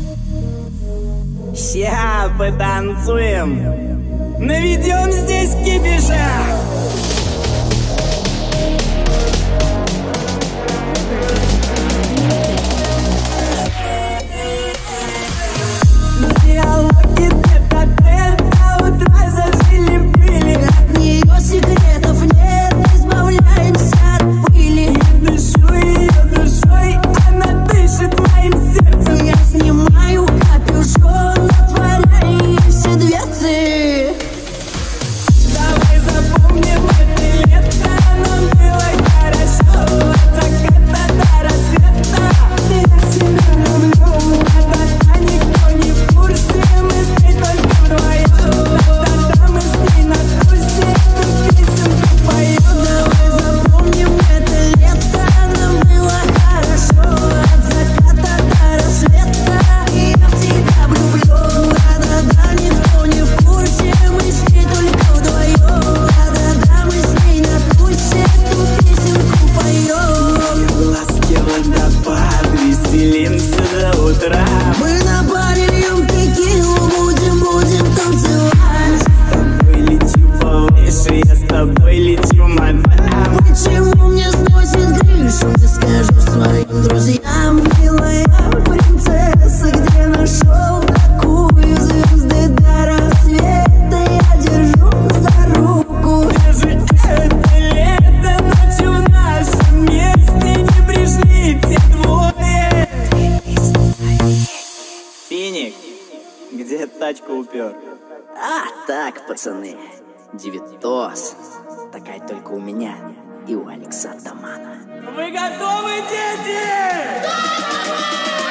Ща потанцуем, наведем здесь кипиша. Диалоги тет-а-тет, до утра зажили-были. От нее секретов нет, избавляемся от пыли. Я дышу ее душой, она дышит моим сердцем. Я снимаю капюшон, отворяю ей все дверцы. Давай запомним это лето, нам было хорошо. От заката до рассвета я себя люблю. Да-да-да, никто не в курсе, мы с ней только вдвоем. Да-да-да, мы с ней на тусе эту песенку поем. Давай запомним это лето, нам было хорошо. От заката до рассвета я в тебя влюблю. Да-да-да, никто не в курсе, мы с ней только вдвоем. Да-да-да, мы с ней на тусе эту песенку поем. Ласки водопад, веселимся до утра. Мы на баре льем текилу, будем танцевать. С тобой лечу повыше, я с тобой лечу, мадам. Почему мне сносит крышу, не скажу своим друзьям. Милая принцесса, где нашел такую? Звезды до рассвета я держу за руку. Даже это лето, ночью в нашем месте не пришли те двое. Финик, где тачку упер? А, так, пацаны, девятос. Такая только у меня и у Алекса Атамана. Вы готовы, дети?